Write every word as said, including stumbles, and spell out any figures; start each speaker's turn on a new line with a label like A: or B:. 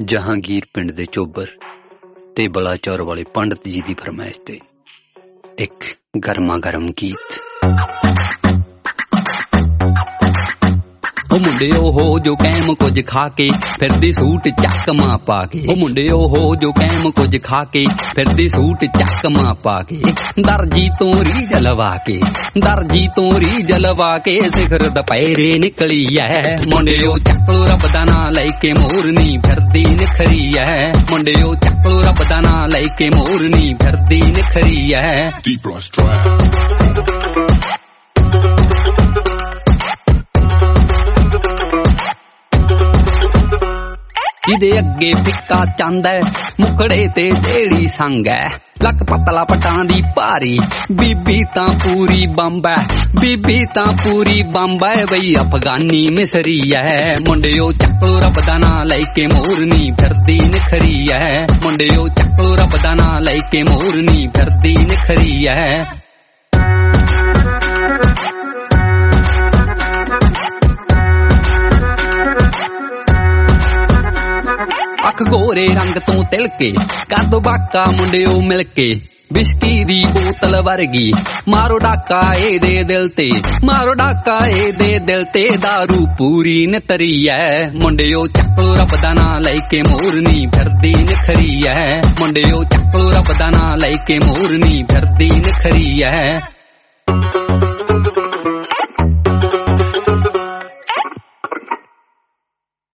A: ਜਹਾਂਗੀਰ ਪਿੰਡ ਦੇ ਚੋਬਰ ਤੇ ਬਲਾਚੌਰ ਵਾਲੇ ਪੰਡਤ ਜੀ ਦੀ ਫਰਮਾਇਸ਼ ਤੇ ਇੱਕ ਗਰਮਾ ਗਰਮ ਗੀਤ। ਉਹ ਮੁੰਡੇ ਉਹ ਜੋ ਕੈਮ ਕੁਝ ਖਾ ਕੇ ਫਿਰਦੀ ਸੂਟ ਚੱਕਮਾ ਪਾ ਕੇ, ਉਹ ਮੁੰਡੇ ਉਹ ਜੋ ਕੈਮ ਕੁਝ ਖਾ ਕੇ ਫਿਰਦੀ ਸੂਟ ਚੱਕਮਾ ਪਾ ਕੇ, ਦਰਜੀ ਤੋਂ ਰੀਝ ਲਵਾ ਕੇ ਦਰਜੀ ਤੋਂ ਰੀਝ ਲਵਾ ਕੇ ਸਿਖਰ ਦੁਪਹਿਰੇ ਨਿਕਲੀ ਐ। ਮੁੰਡਿਓ ਚੱਕਲੋ ਰੱਬ ਦਾ ਨਾਂ ਲੈ ਕੇ ਮੋਰਨੀ ਫਿਰਦੀ ਨਿਖਰੀ ਐ। ਮੁੰਡਿਓ ਚੱਕਲੋ ਰੱਬ ਦਾ ਨਾਂ ਲੈ ਕੇ ਮੋਰਨੀ ਫਿਰਦੀ ਨਿਖਰੀ ਐ। ਜਿਹਦੇ ਅੱਗੇ ਫਿੱਕਾ ਚੰਦ ਐ ਮੁਖੜੇ ਤੇ ਜਿਹੜੀ ਸੰਗ ਐ, ਲੱਕ ਪਤਲਾ ਪਟਾਂ ਦੀ ਭਾਰੀ ਬੀਬੀ ਤਾਂ ਪੂਰੀ ਬੰਬ ਐ, ਬੀਬੀ ਤਾਂ ਪੂਰੀ ਬੰਬ ਐ ਬਈ ਅਫਗਾਨੀ ਮਿਸਰੀ ਐ। ਮੁੰਡਿਓ ਚੱਕਲੋ ਰੱਬ ਦਾ ਨਾਂ ਲੈ ਕੇ ਮੋਰਨੀ ਫਿਰਦੀ ਨਿਖਰੀ ਐ। ਮੁੰਡਿਓ ਚੱਕਲੋ ਰੱਬ ਦਾ ਨਾਂ ਲੈ ਕੇ ਮੋਰਨੀ ਫਿਰਦੀ ਨਿਖਰੀ ਐ। ਅੱਖ ਗੋਰੇ ਰੰਗ ਤੋਂ ਤਿਲ ਕੇ ਕੱਦ ਬਾਕਾ ਮੁੰਡਿਓ ਮਿਲ ਕੇ, ਬਿਸਕੀ ਦੀ ਬੋਤਲ ਵਰਗੀ ਮਾਰੋ ਡਾਕਾ ਇਹਦੇ ਦਿਲ ਤੇ, ਮਾਰੋ ਡਾਕਾ ਇਹਦੇ ਦਿਲ ਤੇ ਦਾਰੂ ਪੂਰੀ ਨਿਤਰੀ ਐ। ਮੁੰਡਿਓ ਚੱਕਲੋ ਰੱਬ ਦਾ ਨਾਂ ਲੈ ਕੇ ਮੋਰਨੀ ਫਿਰਦੀ ਨਿਖਰੀ ਐ। ਮੁੰਡਿਓ ਚੱਕਲੋ ਰੱਬ ਦਾ ਨਾਂ ਲੈ ਕੇ ਮੋਰਨੀ ਫਿਰਦੀ ਨਿਖਰੀ ਐ।